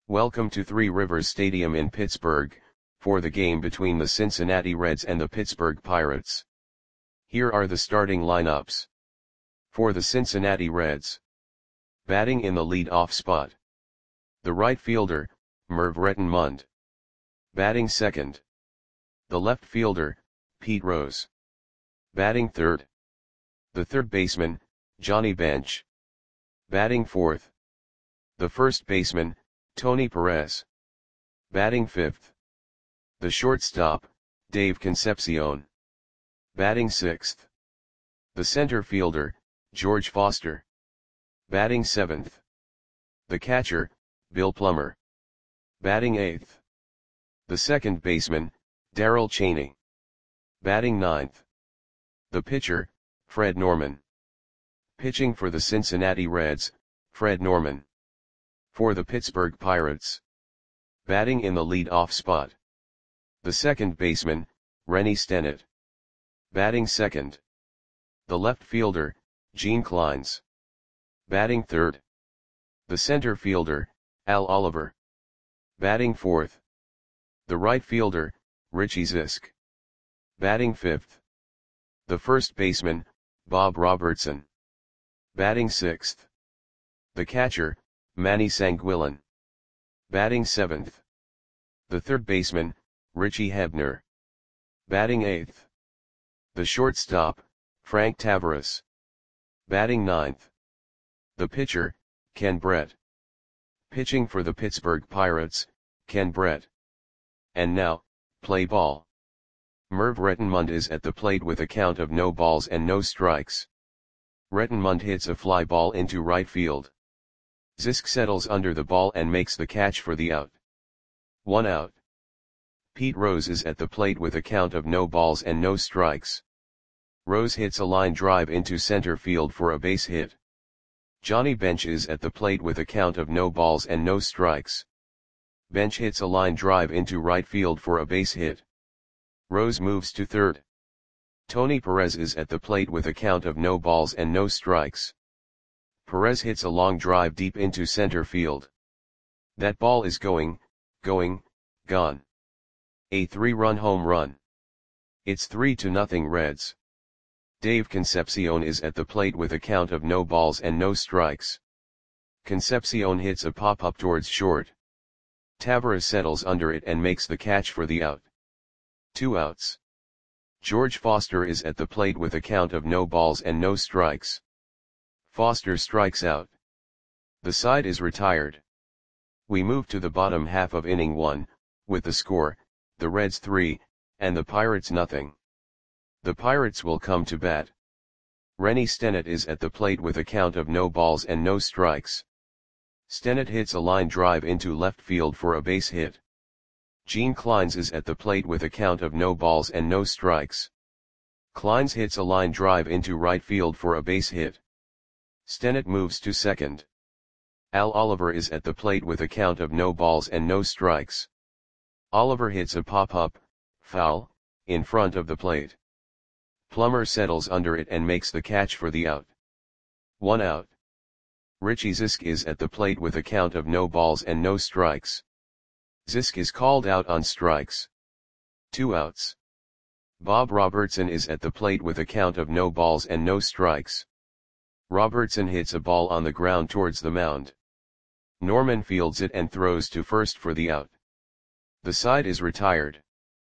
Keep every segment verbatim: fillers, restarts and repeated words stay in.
Welcome to Three Rivers Stadium in Pittsburgh, for the game between the Cincinnati Reds and the Pittsburgh Pirates. Here are the starting lineups. For the Cincinnati Reds. Batting in the lead-off spot. The right fielder, Merv Rettenmund. Batting second. The left fielder, Pete Rose. Batting third. The third baseman, Johnny Bench. Batting fourth. The first baseman, Tony Perez. Batting fifth. The shortstop, Dave Concepcion. Batting sixth. The center fielder, George Foster. Batting seventh. The catcher, Bill Plummer. Batting eighth. The second baseman, Darrell Chaney. Batting ninth. The pitcher, Fred Norman. Pitching for the Cincinnati Reds, Fred Norman. For the Pittsburgh Pirates. Batting in the lead-off spot. The second baseman, Rennie Stennett. Batting second. The left fielder, Gene Clines. Batting third. The center fielder, Al Oliver. Batting fourth. The right fielder, Richie Zisk. Batting fifth. The first baseman, Bob Robertson. Batting sixth. The catcher, Manny Sanguillen. Batting seventh. The third baseman, Richie Hebner. Batting eighth. The shortstop, Frank Tavares. Batting ninth. The pitcher, Ken Brett. Pitching for the Pittsburgh Pirates, Ken Brett. And now, play ball. Merv Rettenmund is at the plate with a count of no balls and no strikes. Rettenmund hits a fly ball into right field. Zisk settles under the ball and makes the catch for the out. One out. Pete Rose is at the plate with a count of no balls and no strikes. Rose hits a line drive into center field for a base hit. Johnny Bench is at the plate with a count of no balls and no strikes. Bench hits a line drive into right field for a base hit. Rose moves to third. Tony Perez is at the plate with a count of no balls and no strikes. Perez hits a long drive deep into center field. That ball is going, going, gone. A three-run home run. It's three to nothing Reds. Dave Concepcion is at the plate with a count of no balls and no strikes. Concepcion hits a pop-up towards short. Tavares settles under it and makes the catch for the out. Two outs. George Foster is at the plate with a count of no balls and no strikes. Foster strikes out. The side is retired. We move to the bottom half of inning one, with the score, the Reds three, and the Pirates nothing. The Pirates will come to bat. Rennie Stennett is at the plate with a count of no balls and no strikes. Stennett hits a line drive into left field for a base hit. Gene Clines is at the plate with a count of no balls and no strikes. Clines hits a line drive into right field for a base hit. Stennett moves to second. Al Oliver is at the plate with a count of no balls and no strikes. Oliver hits a pop-up, foul, in front of the plate. Plummer settles under it and makes the catch for the out. One out. Richie Zisk is at the plate with a count of no balls and no strikes. Zisk is called out on strikes. Two outs. Bob Robertson is at the plate with a count of no balls and no strikes. Robertson hits a ball on the ground towards the mound. Norman fields it and throws to first for the out. The side is retired.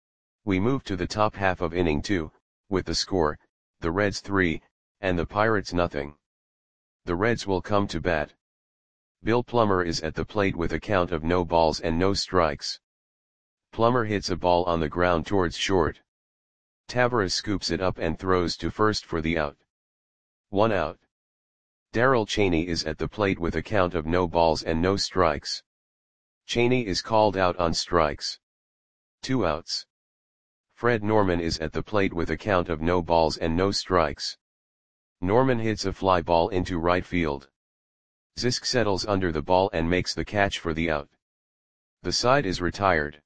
We move to the top half of inning two, with the score, the Reds three, and the Pirates nothing. The Reds will come to bat. Bill Plummer is at the plate with a count of no balls and no strikes. Plummer hits a ball on the ground towards short. Tavares scoops it up and throws to first for the out. One out. Darrell Chaney is at the plate with a count of no balls and no strikes. Chaney is called out on strikes. Two outs. Fred Norman is at the plate with a count of no balls and no strikes. Norman hits a fly ball into right field. Zisk settles under the ball and makes the catch for the out. The side is retired.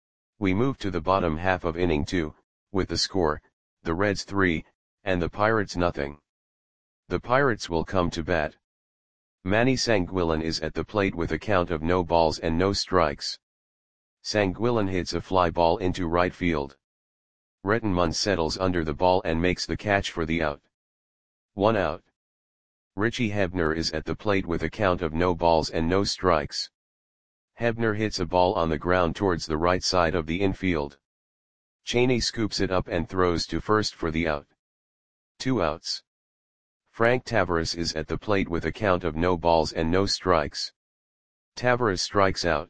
We move to the bottom half of inning two, with the score, the Reds three, and the Pirates nothing. The Pirates will come to bat. Manny Sanguillen is at the plate with a count of no balls and no strikes. Sanguillen hits a fly ball into right field. Rettenmund settles under the ball and makes the catch for the out. One out. Richie Hebner is at the plate with a count of no balls and no strikes. Hebner hits a ball on the ground towards the right side of the infield. Cheney scoops it up and throws to first for the out. Two outs. Frank Tavares is at the plate with a count of no balls and no strikes. Tavares strikes out.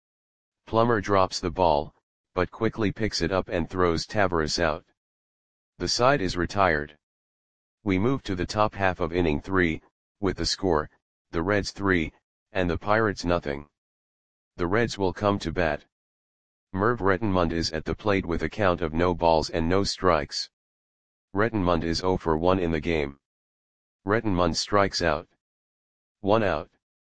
Plummer drops the ball, but quickly picks it up and throws Tavares out. The side is retired. We move to the top half of inning three, with the score, the Reds three, and the Pirates nothing. The Reds will come to bat. Merv Rettenmund is at the plate with a count of no balls and no strikes. Rettenmund is zero for one in the game. Rettenmund strikes out. One out.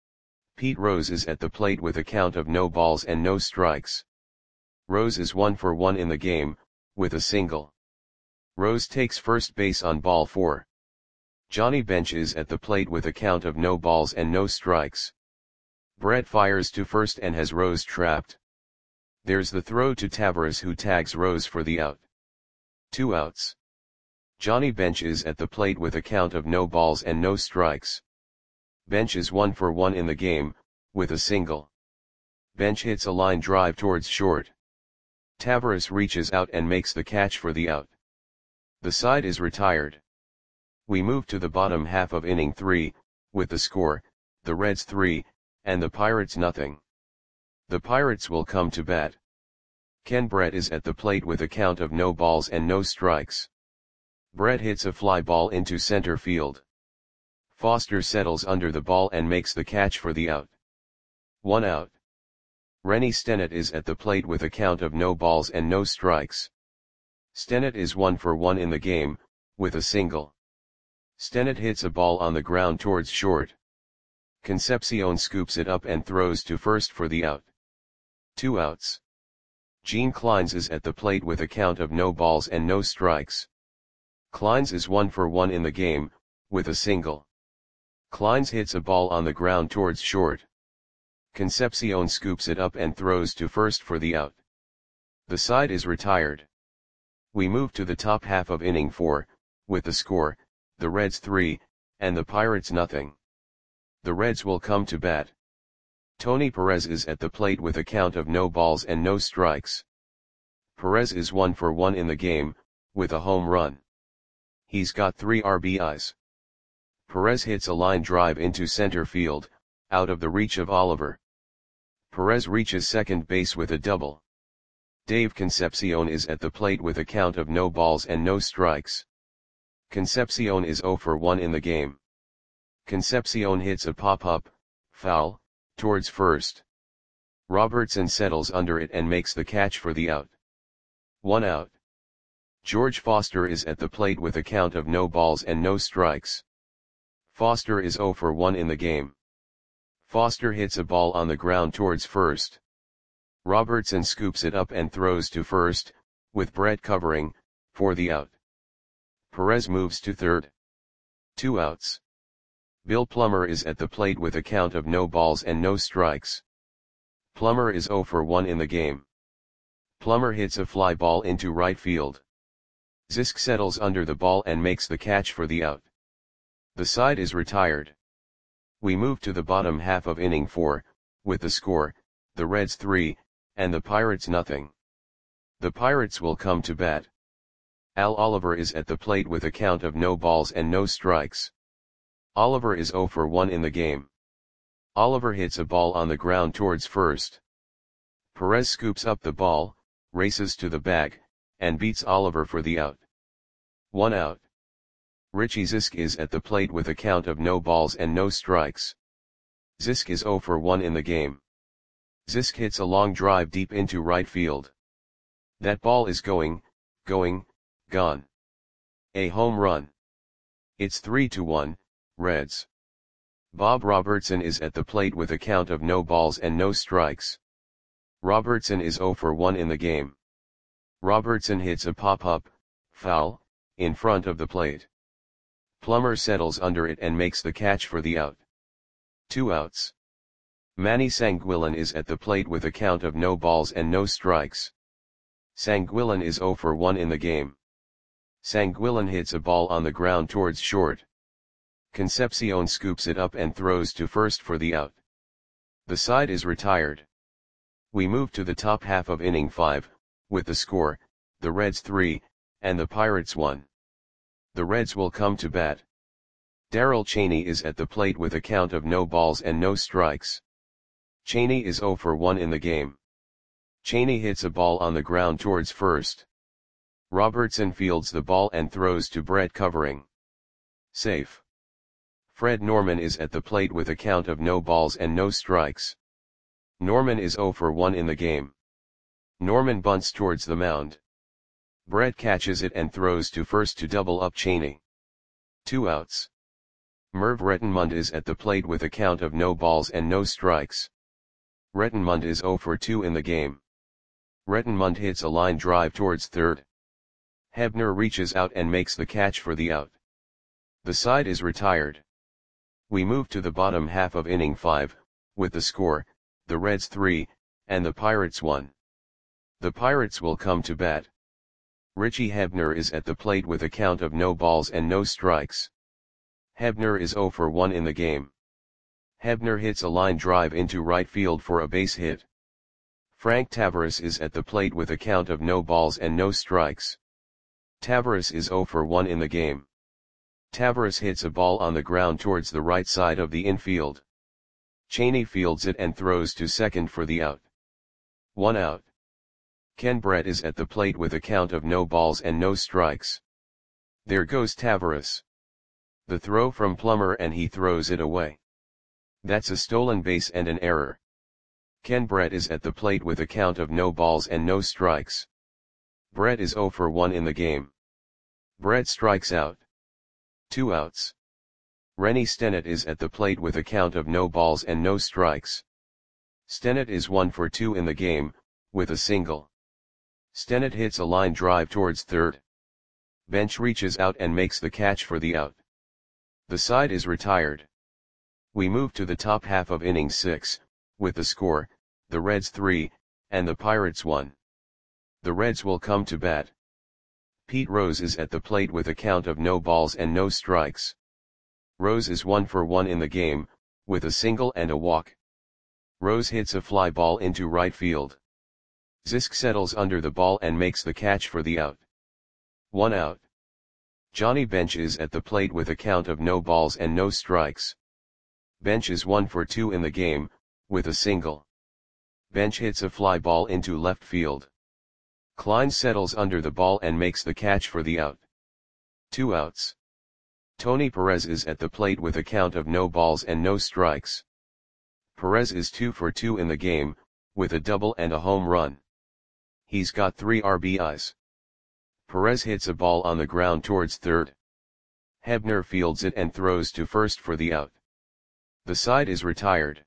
Pete Rose is at the plate with a count of no balls and no strikes. Rose is one for one in the game, with a single. Rose takes first base on ball four. Johnny Bench is at the plate with a count of no balls and no strikes. Brett fires to first and has Rose trapped. There's the throw to Tavares, who tags Rose for the out. Two outs. Johnny Bench is at the plate with a count of no balls and no strikes. Bench is one for one in the game, with a single. Bench hits a line drive towards short. Tavares reaches out and makes the catch for the out. The side is retired. We move to the bottom half of inning three, with the score, the Reds three, and the Pirates nothing. The Pirates will come to bat. Ken Brett is at the plate with a count of no balls and no strikes. Brett hits a fly ball into center field. Foster settles under the ball and makes the catch for the out. One out. Rennie Stennett is at the plate with a count of no balls and no strikes. Stennett is one for one in the game, with a single. Stennett hits a ball on the ground towards short. Concepcion scoops it up and throws to first for the out. Two outs. Gene Kleins is at the plate with a count of no balls and no strikes. Kleins is one for one in the game, with a single. Kleins hits a ball on the ground towards short. Concepcion scoops it up and throws to first for the out. The side is retired. We move to the top half of inning four, with the score, the Reds three, and the Pirates nothing. The Reds will come to bat. Tony Perez is at the plate with a count of no balls and no strikes. Perez is one for one in the game, with a home run. He's got three R B Is. Perez hits a line drive into center field, out of the reach of Oliver. Perez reaches second base with a double. Dave Concepcion is at the plate with a count of no balls and no strikes. Concepcion is zero for one in the game. Concepcion hits a pop-up, foul, towards first. Robertson settles under it and makes the catch for the out. One out. George Foster is at the plate with a count of no balls and no strikes. Foster is zero for one in the game. Foster hits a ball on the ground towards first. Robertson scoops it up and throws to first, with Brett covering, for the out. Perez moves to third. Two outs. Bill Plummer is at the plate with a count of no balls and no strikes. Plummer is zero for one in the game. Plummer hits a fly ball into right field. Zisk settles under the ball and makes the catch for the out. The side is retired. We move to the bottom half of inning four, with the score, the Reds three, and the Pirates nothing. The Pirates will come to bat. Al Oliver is at the plate with a count of no balls and no strikes. Oliver is zero for one in the game. Oliver hits a ball on the ground towards first. Perez scoops up the ball, races to the bag, and beats Oliver for the out. One out. Richie Zisk is at the plate with a count of no balls and no strikes. Zisk is zero for one in the game. Zisk hits a long drive deep into right field. That ball is going, going, gone. A home run. It's three to one, Reds. Bob Robertson is at the plate with a count of no balls and no strikes. Robertson is zero for one in the game. Robertson hits a pop-up, foul, in front of the plate. Plummer settles under it and makes the catch for the out. Two outs. Manny Sanguillen is at the plate with a count of no balls and no strikes. Sanguillen is zero for one in the game. Sanguillen hits a ball on the ground towards short. Concepcion scoops it up and throws to first for the out. The side is retired. We move to the top half of inning five, with the score, the Reds three, and the Pirates one. The Reds will come to bat. Darrell Cheney is at the plate with a count of no balls and no strikes. Cheney is zero for one in the game. Cheney hits a ball on the ground towards first. Robertson fields the ball and throws to Brett covering. Safe. Fred Norman is at the plate with a count of no balls and no strikes. Norman is zero for one in the game. Norman bunts towards the mound. Brett catches it and throws to first to double up Cheney. Two outs. Merv Rettenmund is at the plate with a count of no balls and no strikes. Rettenmund is zero for two in the game. Rettenmund hits a line drive towards third. Hebner reaches out and makes the catch for the out. The side is retired. We move to the bottom half of inning five, with the score, the Reds three, and the Pirates one. The Pirates will come to bat. Richie Hebner is at the plate with a count of no balls and no strikes. Hebner is zero for one in the game. Hebner hits a line drive into right field for a base hit. Frank Tavares is at the plate with a count of no balls and no strikes. Tavares is zero for one in the game. Tavares hits a ball on the ground towards the right side of the infield. Cheney fields it and throws to second for the out. One out. Ken Brett is at the plate with a count of no balls and no strikes. There goes Tavares. The throw from Plummer and he throws it away. That's a stolen base and an error. Ken Brett is at the plate with a count of no balls and no strikes. Brett is zero for one in the game. Brett strikes out. Two outs. Rennie Stennett is at the plate with a count of no balls and no strikes. Stennett is one for two in the game, with a single. Stennett hits a line drive towards third. Bench reaches out and makes the catch for the out. The side is retired. We move to the top half of inning six, with the score, the Reds three, and the Pirates one. The Reds will come to bat. Pete Rose is at the plate with a count of no balls and no strikes. Rose is one for one in the game, with a single and a walk. Rose hits a fly ball into right field. Zisk settles under the ball and makes the catch for the out. One out. Johnny Bench is at the plate with a count of no balls and no strikes. Bench is one for two in the game, with a single. Bench hits a fly ball into left field. Klein settles under the ball and makes the catch for the out. Two outs. Tony Perez is at the plate with a count of no balls and no strikes. Perez is two for two in the game, with a double and a home run. He's got three R B Is. Perez hits a ball on the ground towards third. Hebner fields it and throws to first for the out. The side is retired.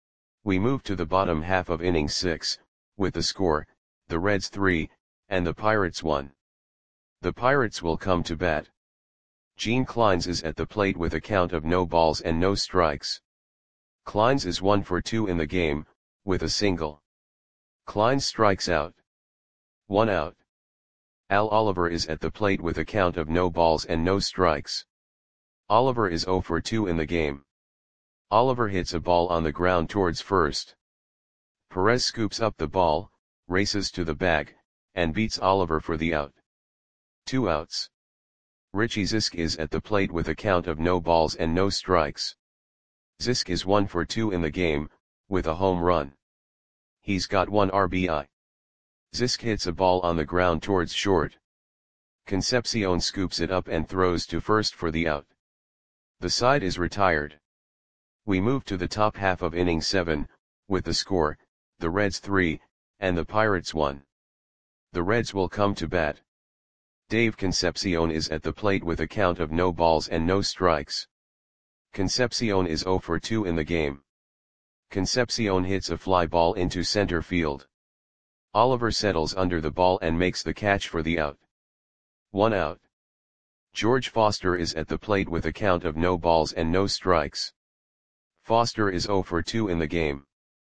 We move to the bottom half of inning six, with the score, the Reds three, and the Pirates one. The Pirates will come to bat. Gene Kleins is at the plate with a count of no balls and no strikes. Kleins is one for two in the game, with a single. Kleins strikes out. One out. Al Oliver is at the plate with a count of no balls and no strikes. Oliver is zero for two in the game. Oliver hits a ball on the ground towards first. Perez scoops up the ball, races to the bag, and beats Oliver for the out. Two outs. Richie Zisk is at the plate with a count of no balls and no strikes. Zisk is one for two in the game, with a home run. He's got one R B I. Zisk hits a ball on the ground towards short. Concepcion scoops it up and throws to first for the out. The side is retired. We move to the top half of inning seven, with the score, the Reds three, and the Pirates one. The Reds will come to bat. Dave Concepcion is at the plate with a count of no balls and no strikes. Concepcion is zero for two in the game. Concepcion hits a fly ball into center field. Oliver settles under the ball and makes the catch for the out. One out. George Foster is at the plate with a count of no balls and no strikes. Foster is zero for two in the game.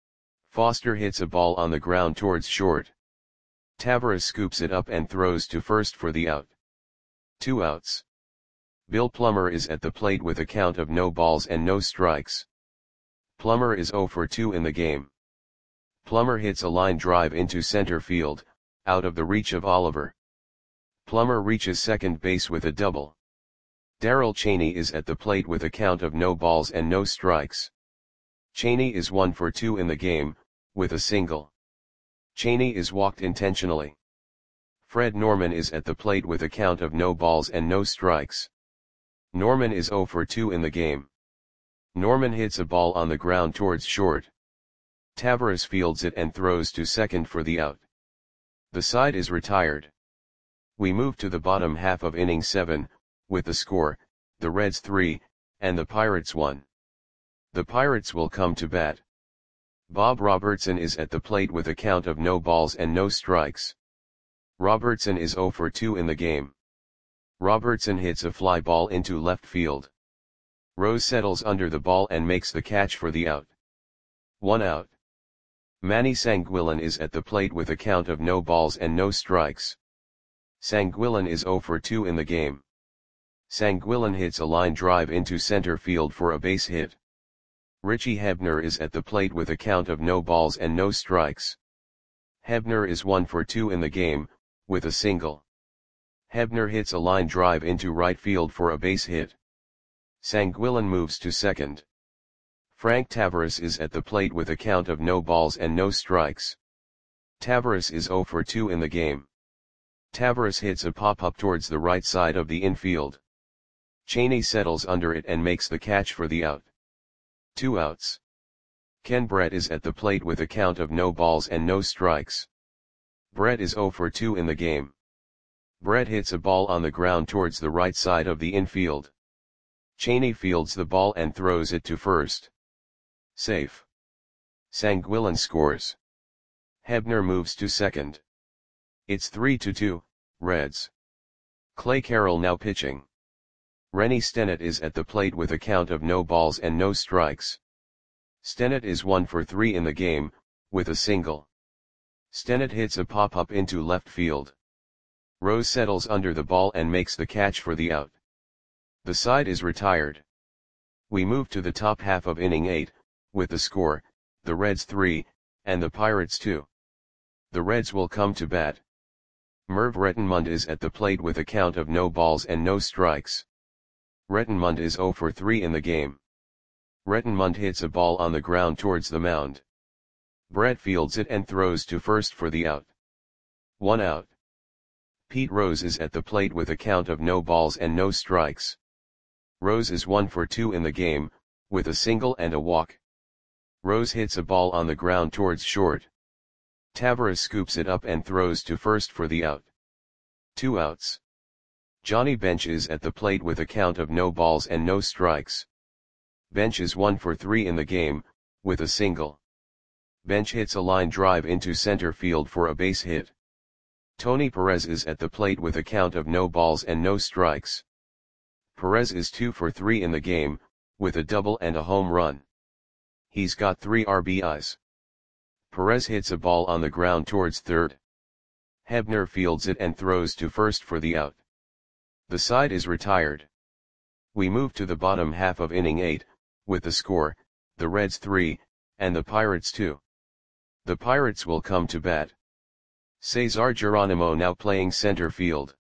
Foster hits a ball on the ground towards short. Tavares scoops it up and throws to first for the out. Two outs. Bill Plummer is at the plate with a count of no balls and no strikes. Plummer is zero for two in the game. Plummer hits a line drive into center field, out of the reach of Oliver. Plummer reaches second base with a double. Darrell Chaney is at the plate with a count of no balls and no strikes. Chaney is one for two in the game, with a single. Chaney is walked intentionally. Fred Norman is at the plate with a count of no balls and no strikes. Norman is zero for two in the game. Norman hits a ball on the ground towards short. Tavares fields it and throws to second for the out. The side is retired. We move to the bottom half of inning seven, with the score, the Reds three, and the Pirates one. The Pirates will come to bat. Bob Robertson is at the plate with a count of no balls and no strikes. Robertson is zero for two in the game. Robertson hits a fly ball into left field. Rose settles under the ball and makes the catch for the out. One out. Manny Sanguillen is at the plate with a count of no balls and no strikes. Sanguillen is zero for two in the game. Sanguillen hits a line drive into center field for a base hit. Richie Hebner is at the plate with a count of no balls and no strikes. Hebner is one for two in the game, with a single. Hebner hits a line drive into right field for a base hit. Sanguillen moves to second. Frank Tavares is at the plate with a count of no balls and no strikes. Tavares is zero for two in the game. Tavares hits a pop-up towards the right side of the infield. Chaney settles under it and makes the catch for the out. Two outs. Ken Brett is at the plate with a count of no balls and no strikes. Brett is zero for two in the game. Brett hits a ball on the ground towards the right side of the infield. Chaney fields the ball and throws it to first. Safe. Sanguillen scores. Hebner moves to second. It's three to two, Reds. Clay Carroll now pitching. Rennie Stennett is at the plate with a count of no balls and no strikes. Stennett is one for three in the game, with a single. Stennett hits a pop-up into left field. Rose settles under the ball and makes the catch for the out. The side is retired. We move to the top half of inning eight, with the score, the Reds three, and the Pirates two. The Reds will come to bat. Merv Rettenmund is at the plate with a count of no balls and no strikes. Rettenmund is zero for three in the game. Rettenmund hits a ball on the ground towards the mound. Brett fields it and throws to first for the out. One out. Pete Rose is at the plate with a count of no balls and no strikes. Rose is one for two in the game, with a single and a walk. Rose hits a ball on the ground towards short. Tavares scoops it up and throws to first for the out. Two outs. Johnny Bench is at the plate with a count of no balls and no strikes. Bench is one for three in the game, with a single. Bench hits a line drive into center field for a base hit. Tony Perez is at the plate with a count of no balls and no strikes. Perez is two for three in the game, with a double and a home run. He's got three R B Is. Perez hits a ball on the ground towards third. Hebner fields it and throws to first for the out. The side is retired. We move to the bottom half of inning eight, with the score, the Reds three, and the Pirates two. The Pirates will come to bat. Cesar Geronimo now playing center field.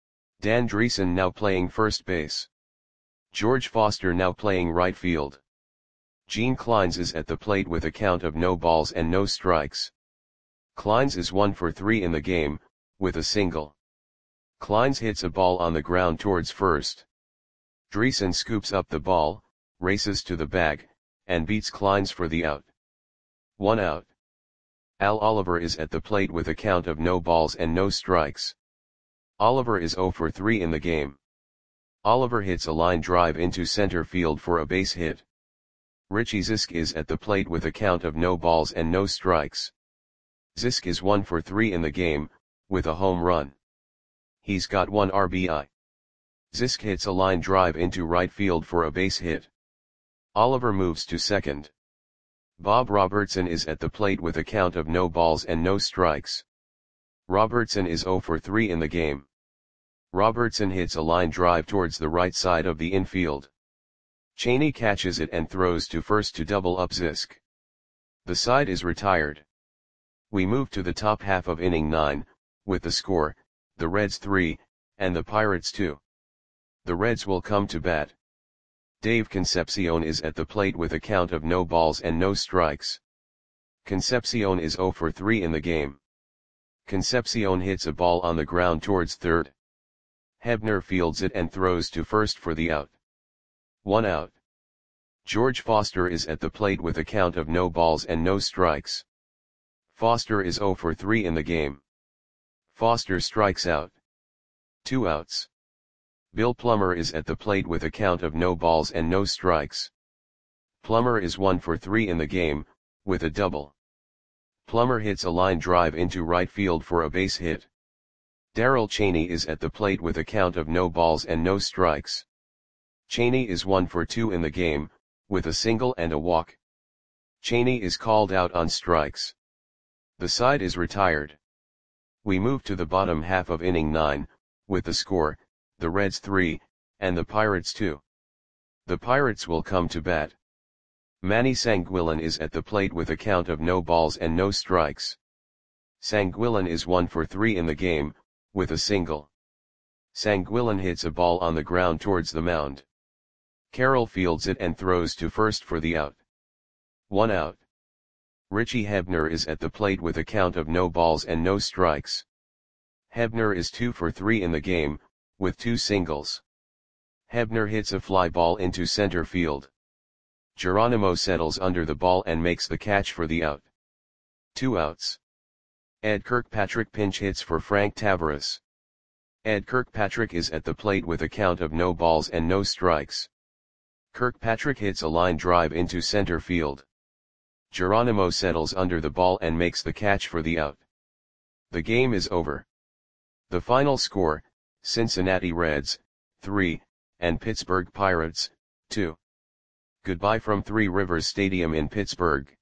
Dan Dreesen now playing first base. George Foster now playing right field. Gene Kleins is at the plate with a count of no balls and no strikes. Kleins is one for three in the game, with a single. Kleins hits a ball on the ground towards first. Dreesen scoops up the ball, races to the bag, and beats Kleins for the out. One out. Al Oliver is at the plate with a count of no balls and no strikes. Oliver is zero for three in the game. Oliver hits a line drive into center field for a base hit. Richie Zisk is at the plate with a count of no balls and no strikes. Zisk is one for three in the game, with a home run. He's got one R B I. Zisk hits a line drive into right field for a base hit. Oliver moves to second. Bob Robertson is at the plate with a count of no balls and no strikes. Robertson is zero for three in the game. Robertson hits a line drive towards the right side of the infield. Cheney catches it and throws to first to double up Zisk. The side is retired. We move to the top half of inning nine, with the score, the Reds three, and the Pirates two. The Reds will come to bat. Dave Concepcion is at the plate with a count of no balls and no strikes. Concepcion is zero for three in the game. Concepcion hits a ball on the ground towards third. Hebner fields it and throws to first for the out. One out. George Foster is at the plate with a count of no balls and no strikes. Foster is zero for three in the game. Foster strikes out. Two outs. Bill Plummer is at the plate with a count of no balls and no strikes. Plummer is one for three in the game, with a double. Plummer hits a line drive into right field for a base hit. Darrell Cheney is at the plate with a count of no balls and no strikes. Cheney is one for two in the game, with a single and a walk. Cheney is called out on strikes. The side is retired. We move to the bottom half of inning nine, with the score, the Reds three, and the Pirates two. The Pirates will come to bat. Manny Sanguillen is at the plate with a count of no balls and no strikes. Sanguillen is one for three in the game, with a single. Sanguillen hits a ball on the ground towards the mound. Carroll fields it and throws to first for the out. One out. Richie Hebner is at the plate with a count of no balls and no strikes. Hebner is two for three in the game, with two singles. Hebner hits a fly ball into center field. Geronimo settles under the ball and makes the catch for the out. Two outs. Ed Kirkpatrick pinch hits for Frank Taveras. Ed Kirkpatrick is at the plate with a count of no balls and no strikes. Kirkpatrick hits a line drive into center field. Geronimo settles under the ball and makes the catch for the out. The game is over. The final score, Cincinnati Reds, three, and Pittsburgh Pirates, two. Goodbye from Three Rivers Stadium in Pittsburgh.